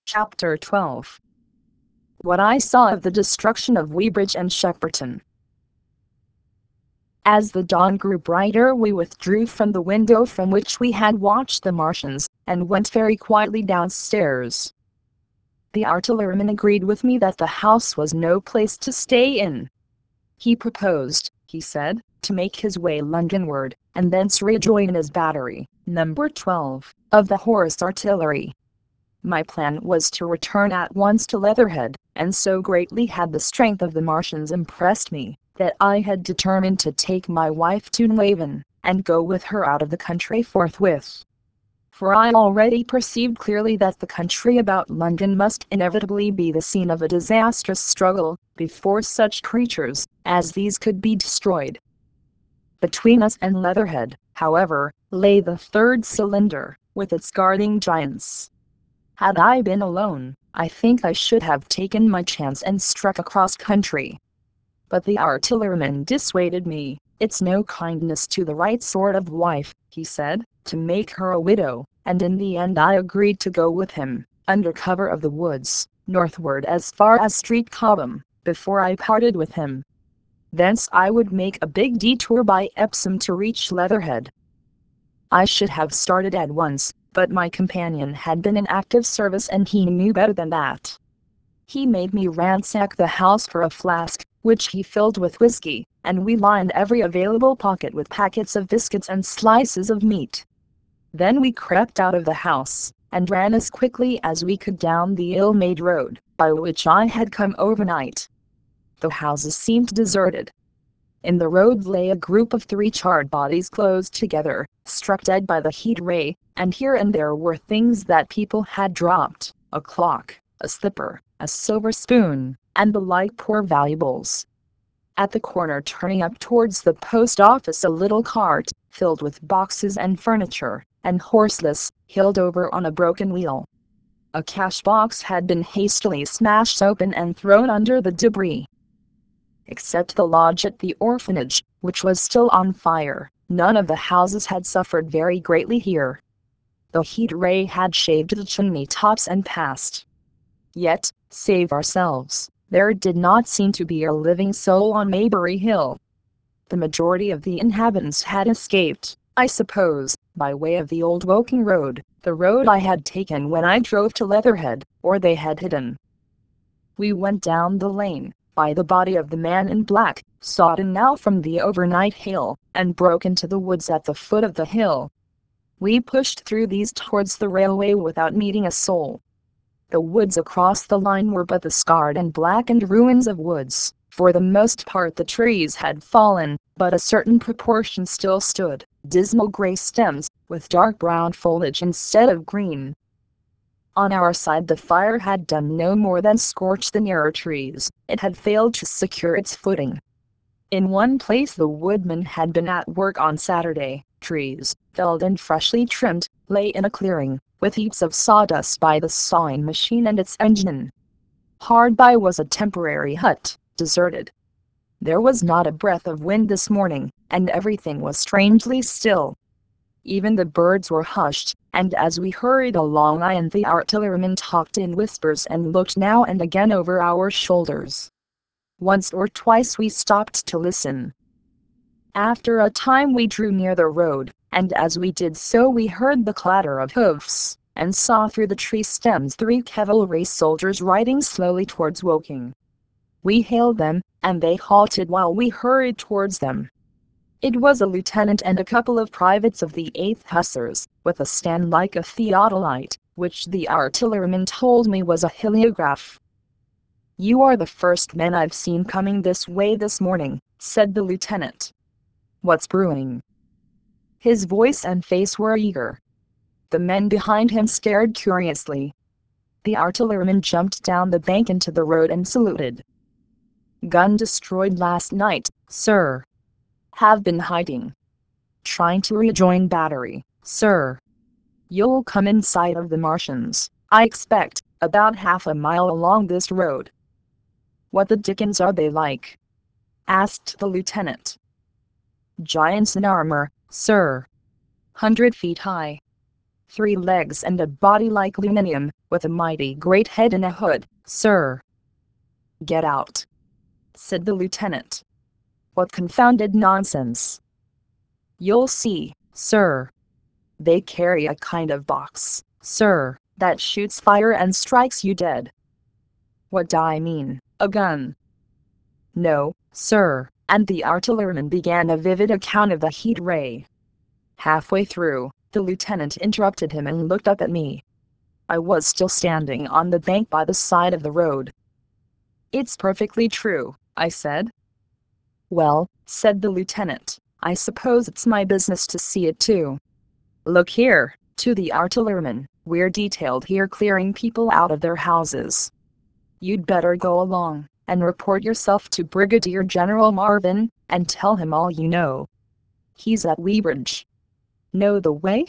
Chapter 12. What I saw of the destruction of Weybridge and Shepperton. As the dawn grew brighter, we withdrew from the window from which we had watched the Martians, and went very quietly downstairs. The artilleryman agreed with me that the house was no place to stay in. He proposed, he said, to make his way Londonward, and thence rejoin his battery, number 12, of the Horse Artillery. My plan was to return at once to Leatherhead, and so greatly had the strength of the Martians impressed me, that I had determined to take my wife to Navan, and go with her out of the country forthwith. For I already perceived clearly that the country about London must inevitably be the scene of a disastrous struggle, before such creatures as these could be destroyed. Between us and Leatherhead, however, lay the third cylinder, with its guarding giants. Had I been alone, I think I should have taken my chance and struck across country. But the artilleryman dissuaded me. It's no kindness to the right sort of wife, he said, to make her a widow, and in the end I agreed to go with him, under cover of the woods, northward as far as Street Cobham, before I parted with him. Thence I would make a big detour by Epsom to reach Leatherhead. I should have started at once, but my companion had been in active service and he knew better than that. He made me ransack the house for a flask, which he filled with whiskey, and we lined every available pocket with packets of biscuits and slices of meat. Then we crept out of the house, and ran as quickly as we could down the ill-made road, by which I had come overnight. The houses seemed deserted. In the road lay a group of 3 charred bodies close together, struck dead by the heat ray, and here and there were things that people had dropped, a clock, a slipper, a silver spoon, and the like poor valuables. At the corner turning up towards the post office, a little cart, filled with boxes and furniture, and horseless, heeled over on a broken wheel. A cash box had been hastily smashed open and thrown under the debris. Except the lodge at the orphanage, which was still on fire, none of the houses had suffered very greatly here. The heat ray had shaved the chimney tops and passed. Yet, save ourselves, there did not seem to be a living soul on Maybury Hill. The majority of the inhabitants had escaped, I suppose, by way of the old Woking road, the road I had taken when I drove to Leatherhead, or they had hidden. We went down the lane, by the body of the man in black, sodden now from the overnight hail, and broke into the woods at the foot of the hill. We pushed through these towards the railway without meeting a soul. The woods across the line were but the scarred and blackened ruins of woods. For the most part the trees had fallen, but a certain proportion still stood, dismal gray stems, with dark brown foliage instead of green. On our side the fire had done no more than scorch the nearer trees, it had failed to secure its footing. In one place the woodman had been at work on Saturday. Trees, felled and freshly trimmed, lay in a clearing, with heaps of sawdust by the sawing machine and its engine. Hard by was a temporary hut, deserted. There was not a breath of wind this morning, and everything was strangely still. Even the birds were hushed, and as we hurried along I and the artilleryman talked in whispers and looked now and again over our shoulders. Once or twice we stopped to listen. After a time we drew near the road, and as we did so we heard the clatter of hoofs, and saw through the tree stems 3 cavalry soldiers riding slowly towards Woking. We hailed them, and they halted while we hurried towards them. It was a lieutenant and a couple of privates of the 8th Hussars, with a stand like a theodolite, which the artilleryman told me was a heliograph. "You are the first men I've seen coming this way this morning," said the lieutenant. "What's brewing?" His voice and face were eager. The men behind him stared curiously. The artilleryman jumped down the bank into the road and saluted. "Gun destroyed last night, sir." "Have been hiding." "Trying to rejoin battery, sir." "You'll come in sight of the Martians, I expect, about half a mile along this road." "What the dickens are they like?" asked the lieutenant. "Giants in armor, sir. 100 feet high." 3 legs and a body like aluminium, with a mighty great head and a hood, sir." "Get out," said the lieutenant. "What confounded nonsense!" "You'll see, sir. They carry a kind of box, sir, that shoots fire and strikes you dead." "What do I mean, a gun?" "No, sir," and the artilleryman began a vivid account of the heat ray. Halfway through, the lieutenant interrupted him and looked up at me. I was still standing on the bank by the side of the road. "It's perfectly true," I said. "Well," said the lieutenant, "I suppose it's my business to see it too. Look here," to the artilleryman, "we're detailed here clearing people out of their houses. You'd better go along and report yourself to Brigadier General Marvin, and tell him all you know. He's at Weybridge. Know the way?"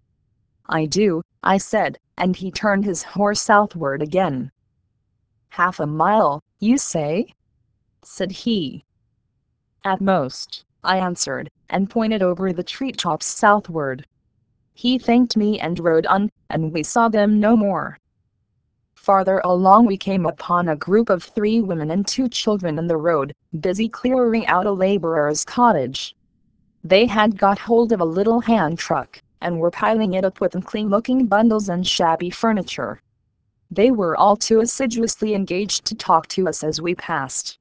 "I do," I said, and he turned his horse southward again. "Half a mile, you say?" said he. "At most," I answered, and pointed over the treetops southward. He thanked me and rode on, and we saw them no more. Farther along we came upon a group of 3 women and 2 children in the road, busy clearing out a laborer's cottage. They had got hold of a little hand truck, and were piling it up with unclean-looking bundles and shabby furniture. They were all too assiduously engaged to talk to us as we passed.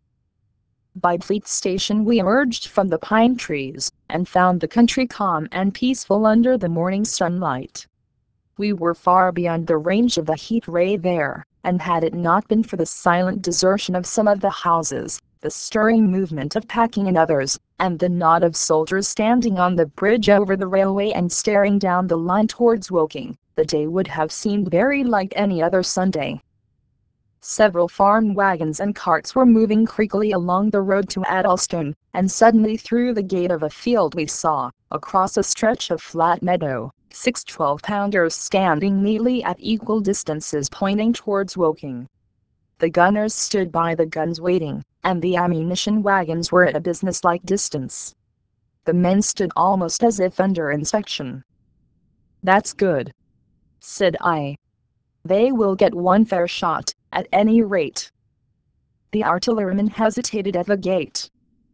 By Fleet Station we emerged from the pine trees, and found the country calm and peaceful under the morning sunlight. We were far beyond the range of the heat ray there, and had it not been for the silent desertion of some of the houses, the stirring movement of packing in others, and the knot of soldiers standing on the bridge over the railway and staring down the line towards Woking, the day would have seemed very like any other Sunday. Several farm wagons and carts were moving creakily along the road to Addlestone, and suddenly through the gate of a field we saw, across a stretch of flat meadow, 6 12-pounders standing neatly at equal distances pointing towards Woking. The gunners stood by the guns waiting, and the ammunition wagons were at a businesslike distance. The men stood almost as if under inspection. "That's good," said I. "They will get one fair shot, at any rate." The artilleryman hesitated at the gate.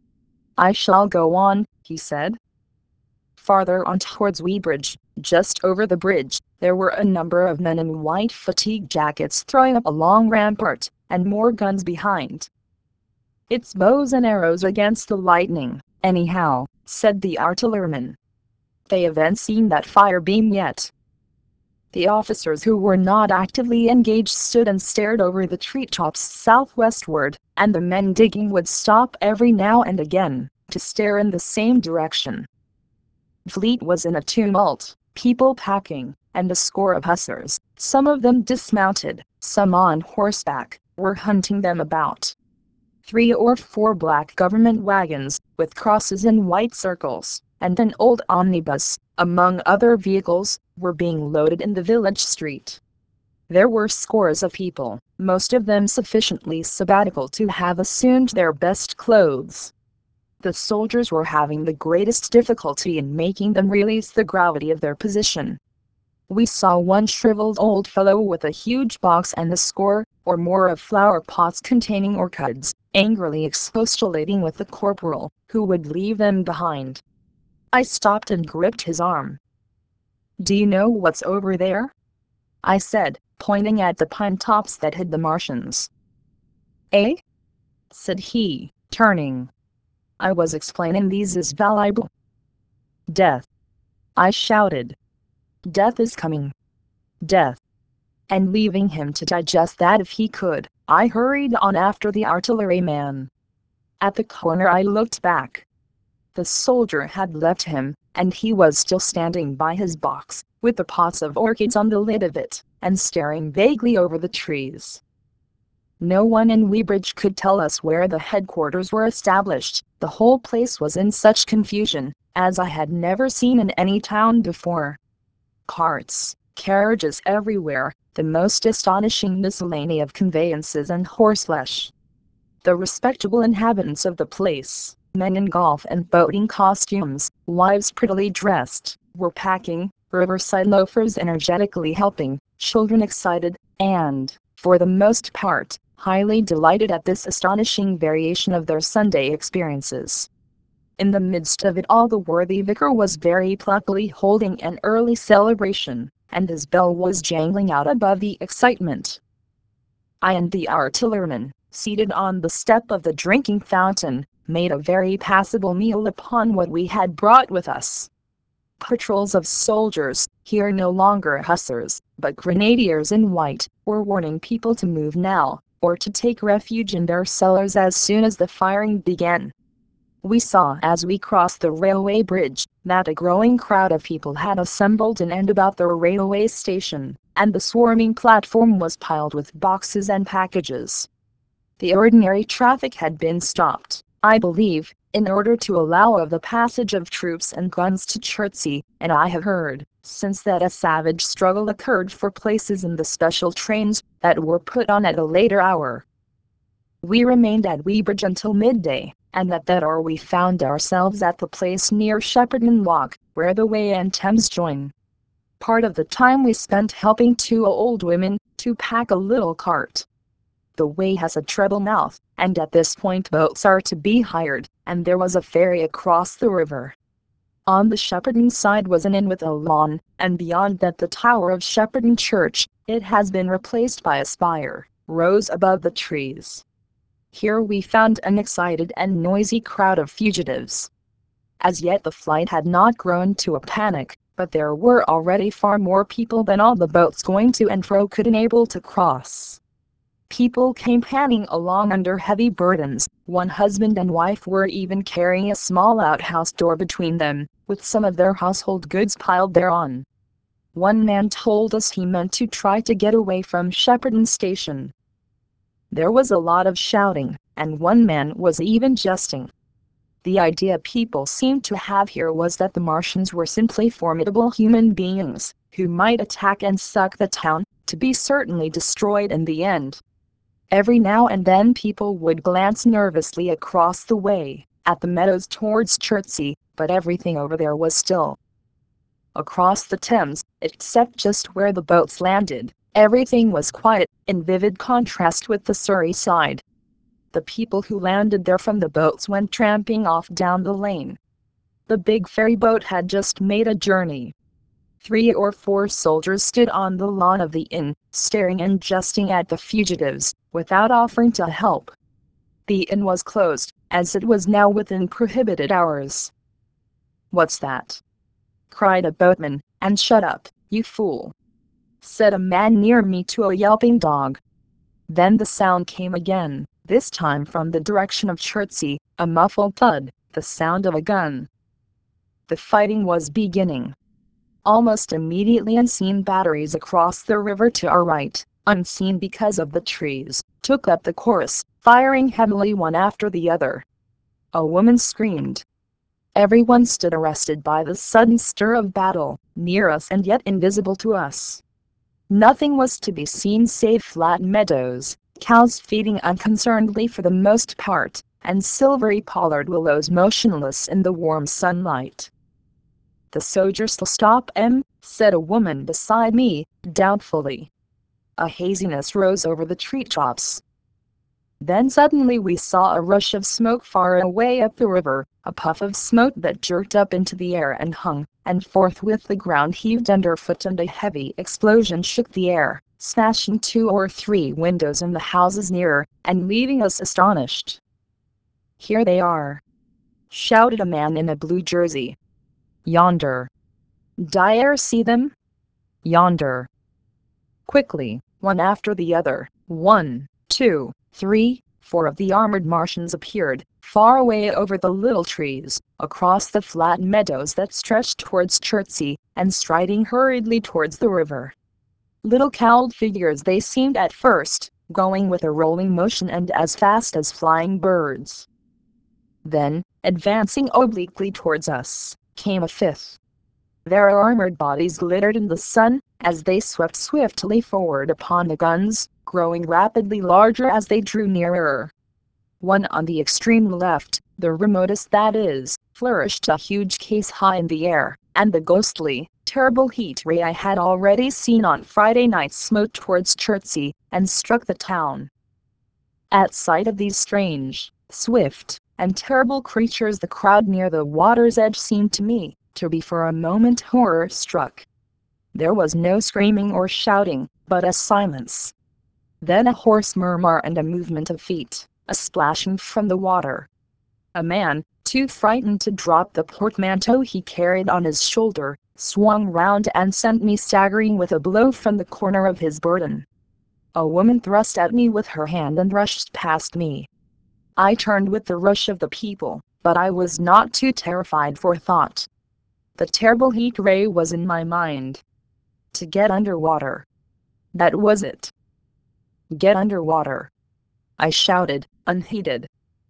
"I shall go on," he said. Farther on towards Weybridge, just over the bridge, there were a number of men in white fatigue jackets throwing up a long rampart, and more guns behind. "It's bows and arrows against the lightning, anyhow," said the artilleryman. "They haven't seen that fire beam yet." The officers who were not actively engaged stood and stared over the treetops southwestward, and the men digging would stop every now and again, to stare in the same direction. Fleet was in a tumult, people packing, and a score of hussars, some of them dismounted, some on horseback, were hunting them about. 3 or 4 black government wagons, with crosses in white circles, and an old omnibus, among other vehicles, were being loaded in the village street. There were scores of people, most of them sufficiently sabbatical to have assumed their best clothes. The soldiers were having the greatest difficulty in making them realize the gravity of their position. We saw one shriveled old fellow with a huge box and a score or more of flower pots containing orchids, angrily expostulating with the corporal, who would leave them behind. I stopped and gripped his arm. "Do you know what's over there?" I said, pointing at the pine tops that hid the Martians. "Eh?" said he, turning. I was explaining these is valuable. "Death!" I shouted. "Death is coming. Death!" And leaving him to digest that if he could, I hurried on after the artilleryman. At the corner I looked back. The soldier had left him, and he was still standing by his box, with the pots of orchids on the lid of it, and staring vaguely over the trees. No one in Weybridge could tell us where the headquarters were established. The whole place was in such confusion, as I had never seen in any town before. Carts, carriages everywhere, the most astonishing miscellany of conveyances and horseflesh. The respectable inhabitants of the place, men in golf and boating costumes, wives prettily dressed, were packing, riverside loafers energetically helping, children excited, and, for the most part, highly delighted at this astonishing variation of their Sunday experiences. In the midst of it all, the worthy vicar was very pluckily holding an early celebration, and his bell was jangling out above the excitement. I and the artilleryman, seated on the step of the drinking fountain, made a very passable meal upon what we had brought with us. Patrols of soldiers, here no longer hussars, but grenadiers in white, were warning people to move now, or to take refuge in their cellars as soon as the firing began. We saw as we crossed the railway bridge that a growing crowd of people had assembled in and about the railway station, and the swarming platform was piled with boxes and packages. The ordinary traffic had been stopped, I believe, in order to allow of the passage of troops and guns to Chertsey, and I have heard, since that a savage struggle occurred for places in the special trains that were put on at a later hour. We remained at Weybridge until midday, and at that hour we found ourselves at the place near Shepperton Walk, where the Wey and Thames join. Part of the time we spent helping two old women to pack a little cart. The Wey has a treble mouth, and at this point boats are to be hired, and there was a ferry across the river. On the Shepperton side was an inn with a lawn, and beyond that the tower of Shepperton Church. It has been replaced by a spire, rose above the trees. Here we found an excited and noisy crowd of fugitives. As yet the flight had not grown to a panic, but there were already far more people than all the boats going to and fro could enable to cross. People came panting along under heavy burdens. One husband and wife were even carrying a small outhouse door between them, with some of their household goods piled thereon. One man told us he meant to try to get away from Shepperton Station. There was a lot of shouting, and one man was even jesting. The idea people seemed to have here was that the Martians were simply formidable human beings, who might attack and suck the town, to be certainly destroyed in the end. Every now and then people would glance nervously across the way, at the meadows towards Chertsey, but everything over there was still. Across the Thames, except just where the boats landed, everything was quiet, in vivid contrast with the Surrey side. The people who landed there from the boats went tramping off down the lane. The big ferry boat had just made a journey. 3 or 4 soldiers stood on the lawn of the inn, staring and jesting at the fugitives, without offering to help. The inn was closed, as it was now within prohibited hours. "What's that?" cried a boatman, "and shut up, you fool," said a man near me to a yelping dog. Then the sound came again, this time from the direction of Chertsey, a muffled thud, the sound of a gun. The fighting was beginning. Almost immediately unseen batteries across the river to our right, unseen because of the trees, took up the chorus, firing heavily one after the other. A woman screamed. Everyone stood arrested by the sudden stir of battle, near us and yet invisible to us. Nothing was to be seen save flat meadows, cows feeding unconcernedly for the most part, and silvery pollard willows motionless in the warm sunlight. "The soldiers will stop 'em," said a woman beside me, doubtfully. A haziness rose over the treetops. Then suddenly we saw a rush of smoke far away up the river, a puff of smoke that jerked up into the air and hung, and forthwith the ground heaved underfoot and a heavy explosion shook the air, smashing 2 or 3 windows in the houses nearer, and leaving us astonished. "Here they are!" shouted a man in a blue jersey. "Yonder." "D'ye see them?" "Yonder." Quickly, one after the other, 1, 2, 3, 4 of the armored Martians appeared, far away over the little trees, across the flat meadows that stretched towards Chertsey, and striding hurriedly towards the river. Little cowled figures they seemed at first, going with a rolling motion and as fast as flying birds. Then, advancing obliquely towards us, came a fifth. Their armored bodies glittered in the sun, as they swept swiftly forward upon the guns, growing rapidly larger as they drew nearer. One on the extreme left, the remotest that is, flourished a huge case high in the air, and the ghostly, terrible heat ray I had already seen on Friday night smote towards Chertsey and struck the town. At sight of these strange, swift, and terrible creatures, the crowd near the water's edge seemed to me to be for a moment horror-struck. There was no screaming or shouting, but a silence. Then a hoarse murmur and a movement of feet, a splashing from the water. A man, too frightened to drop the portmanteau he carried on his shoulder, swung round and sent me staggering with a blow from the corner of his burden. A woman thrust at me with her hand and rushed past me. I turned with the rush of the people, but I was not too terrified for thought. The terrible heat ray was in my mind. To get under water. That was it. Get under water, I shouted, unheeded.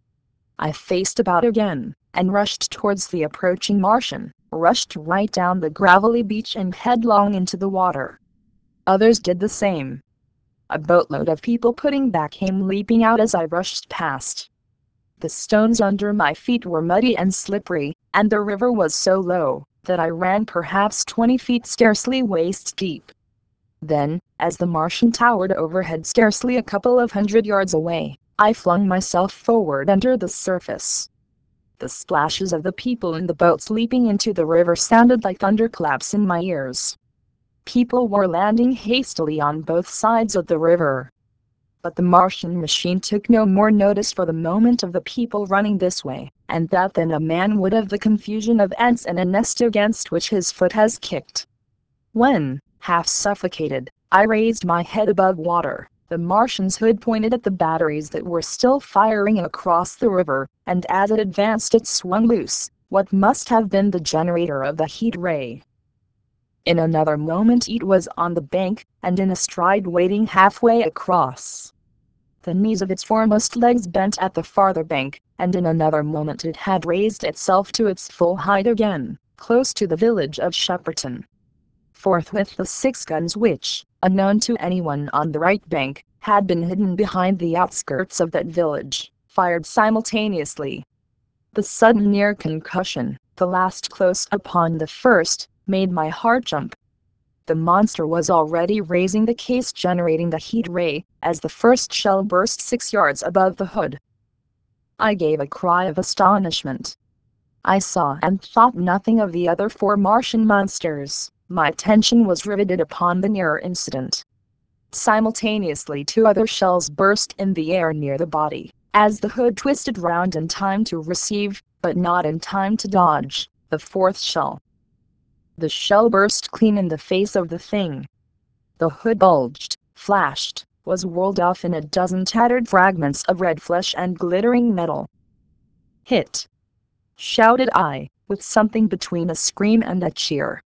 I faced about again, and rushed towards the approaching Martian, rushed right down the gravelly beach and headlong into the water. Others did the same. A boatload of people putting back came leaping out as I rushed past. The stones under my feet were muddy and slippery, and the river was so low that I ran perhaps 20 feet scarcely waist deep. Then, as the Martian towered overhead scarcely a couple of 100 yards away, I flung myself forward under the surface. The splashes of the people in the boats leaping into the river sounded like thunderclaps in my ears. People were landing hastily on both sides of the river. But the Martian machine took no more notice for the moment of the people running this way and that than a man would of the confusion of ants in a nest against which his foot has kicked. When, half suffocated, I raised my head above water, the Martian's hood pointed at the batteries that were still firing across the river, and as it advanced it swung loose what must have been the generator of the heat ray. In another moment it was on the bank, and in a stride wading halfway across. The knees of its foremost legs bent at the farther bank, and in another moment it had raised itself to its full height again, close to the village of Shepperton. Forthwith the 6 guns which, unknown to anyone on the right bank, had been hidden behind the outskirts of that village, fired simultaneously. The sudden near concussion, the last close upon the first, made my heart jump. The monster was already raising the case generating the heat ray, as the first shell burst 6 yards above the hood. I gave a cry of astonishment. I saw and thought nothing of the other 4 Martian monsters. My attention was riveted upon the nearer incident. Simultaneously 2 other shells burst in the air near the body, as the hood twisted round in time to receive, but not in time to dodge, the 4th shell. The shell burst clean in the face of the thing. The hood bulged, flashed, was whirled off in a dozen tattered fragments of red flesh and glittering metal. Hit! Shouted I, with something between a scream and a cheer.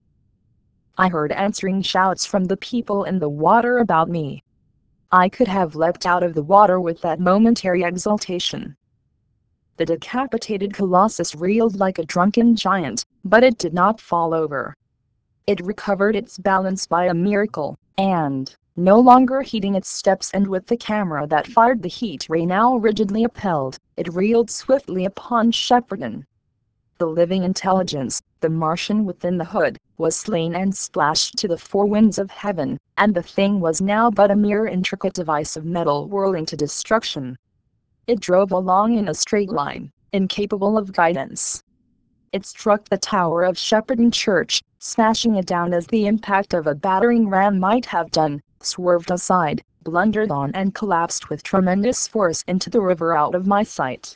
I heard answering shouts from the people in the water about me. I could have leapt out of the water with that momentary exultation. The decapitated colossus reeled like a drunken giant, but it did not fall over. It recovered its balance by a miracle, and, no longer heeding its steps and with the camera that fired the heat ray now rigidly upheld, it reeled swiftly upon Shepperton. The living intelligence, the Martian within the hood, was slain and splashed to the 4 winds of heaven, and the thing was now but a mere intricate device of metal whirling to destruction. It drove along in a straight line, incapable of guidance. It struck the tower of Shepperton Church, smashing it down as the impact of a battering ram might have done, swerved aside, blundered on and collapsed with tremendous force into the river out of my sight.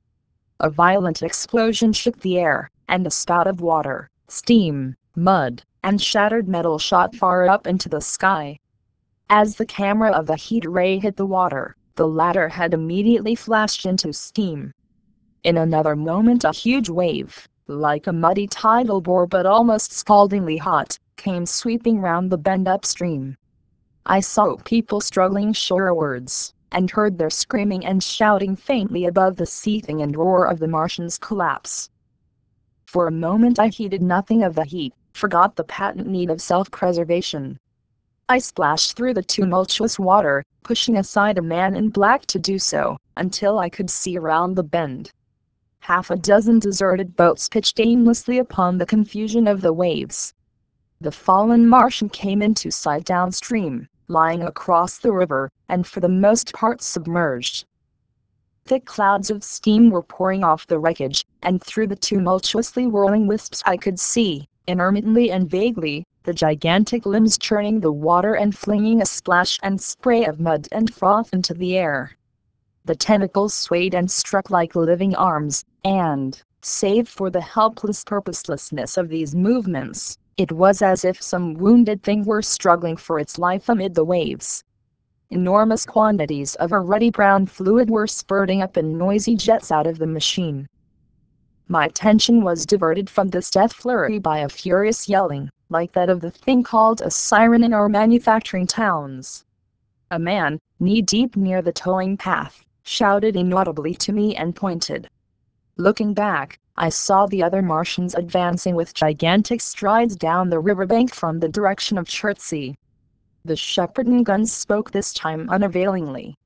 A violent explosion shook the air, and a spout of water, steam, mud, and shattered metal shot far up into the sky. As the camera of the heat ray hit the water, the latter had immediately flashed into steam. In another moment a huge wave, like a muddy tidal bore but almost scaldingly hot, came sweeping round the bend upstream. I saw people struggling shorewards, and heard their screaming and shouting faintly above the seething and roar of the Martian's collapse. For a moment I heeded nothing of the heat, forgot the patent need of self-preservation. I splashed through the tumultuous water, pushing aside a man in black to do so, until I could see around the bend. Half a dozen deserted boats pitched aimlessly upon the confusion of the waves. The fallen Martian came into sight downstream, lying across the river, and for the most part submerged. Thick clouds of steam were pouring off the wreckage, and through the tumultuously whirling wisps I could see, intermittently and vaguely, the gigantic limbs churning the water and flinging a splash and spray of mud and froth into the air. The tentacles swayed and struck like living arms, and, save for the helpless purposelessness of these movements, it was as if some wounded thing were struggling for its life amid the waves. Enormous quantities of a ruddy brown fluid were spurting up in noisy jets out of the machine. My attention was diverted from this death flurry by a furious yelling, like that of the thing called a siren in our manufacturing towns. A man, knee-deep near the towing path, shouted inaudibly to me and pointed. Looking back, I saw the other Martians advancing with gigantic strides down the riverbank from the direction of Chertsey. The Shepparton guns spoke this time unavailingly.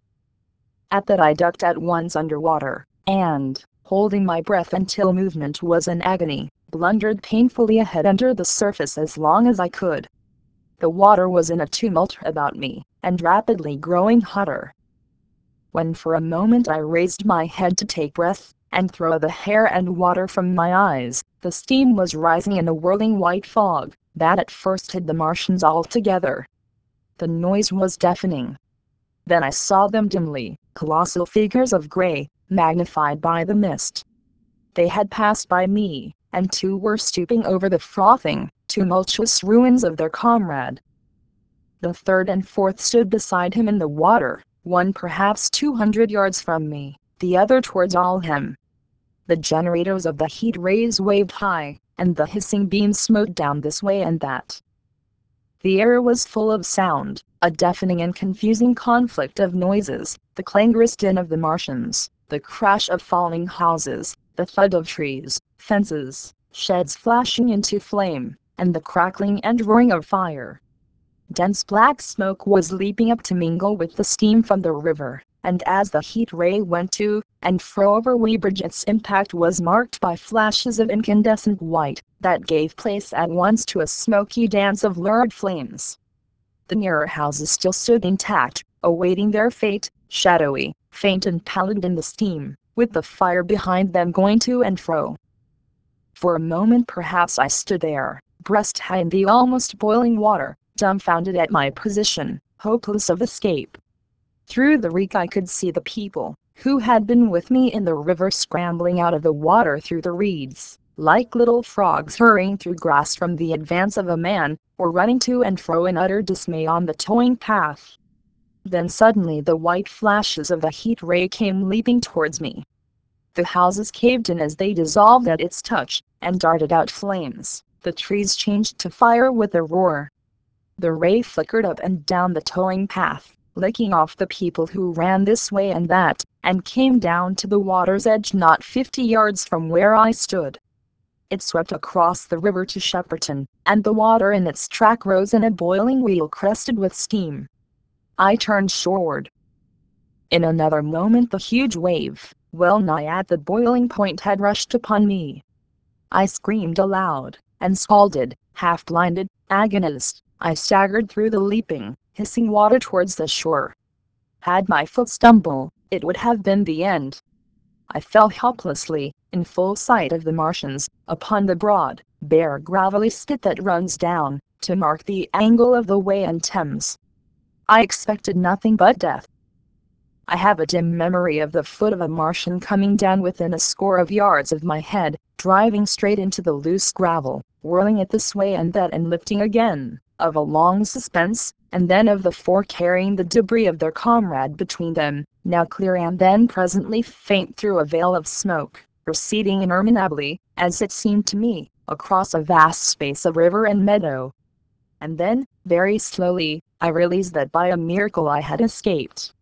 At that I ducked at once underwater, and, holding my breath until movement was an agony, blundered painfully ahead under the surface as long as I could. The water was in a tumult about me, and rapidly growing hotter. When for a moment I raised my head to take breath, and throw the hair and water from my eyes, the steam was rising in a whirling white fog, that at first hid the Martians altogether. The noise was deafening. Then I saw them dimly, colossal figures of gray, magnified by the mist. They had passed by me, and two were stooping over the frothing, tumultuous ruins of their comrade. The third and fourth stood beside him in the water, one perhaps 200 yards from me, the other towards Alhem. The generators of the heat rays waved high, and the hissing beams smote down this way and that. The air was full of sound, a deafening and confusing conflict of noises, the clangorous din of the Martians, the crash of falling houses, the thud of trees, fences, sheds flashing into flame, and the crackling and roaring of fire. Dense black smoke was leaping up to mingle with the steam from the river, and as the heat ray went to and fro over Weybridge its impact was marked by flashes of incandescent white, that gave place at once to a smoky dance of lurid flames. The nearer houses still stood intact, awaiting their fate, shadowy, faint and pallid in the steam, with the fire behind them going to and fro. For a moment perhaps I stood there, breast high in the almost boiling water, dumbfounded at my position, hopeless of escape. Through the reek I could see the people, who had been with me in the river scrambling out of the water through the reeds, like little frogs hurrying through grass from the advance of a man, or running to and fro in utter dismay on the towing path. Then suddenly the white flashes of the heat ray came leaping towards me. The houses caved in as they dissolved at its touch, and darted out flames. The trees changed to fire with a roar. The ray flickered up and down the towing path, licking off the people who ran this way and that, and came down to the water's edge not 50 yards from where I stood. It swept across the river to Shepparton, and the water in its track rose in a boiling wheel crested with steam. I turned shoreward. In another moment the huge wave, well nigh at the boiling point, had rushed upon me. I screamed aloud, and scalded, half-blinded, agonized, I staggered through the leaping, hissing water towards the shore. Had my foot stumbled, it would have been the end. I fell helplessly, in full sight of the Martians, upon the broad, bare gravelly spit that runs down, to mark the angle of the Wey and Thames. I expected nothing but death. I have a dim memory of the foot of a Martian coming down within a score of yards of my head, driving straight into the loose gravel, whirling it this way and that and lifting again, of a long suspense, and then of the four carrying the debris of their comrade between them, now clear and then presently faint through a veil of smoke, receding interminably, as it seemed to me, across a vast space of river and meadow. And then, very slowly, I realized that by a miracle I had escaped.